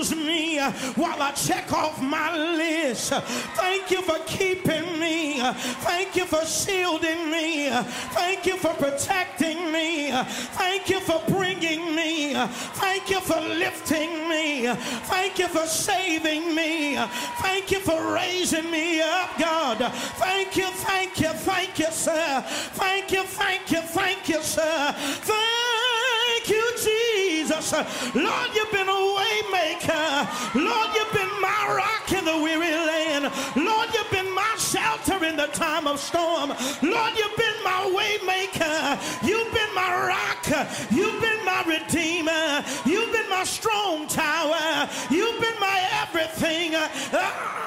use me while I check off my list. Thank you for keeping me. Thank you for shielding me. Thank you for protecting me. Thank you for bringing me. Thank you for lifting me. Thank you for saving me. Thank you for raising me up, God. Thank you, sir. Thank you, sir. Thank you, Jesus. Lord, you've been a way maker. Lord, you've been my rock in the weary land. Lord, you've been my shelter in the time of storm. Lord, you've been my way maker. You've been my rock. You've been my redeemer. You've been my strong tower. You've been my everything.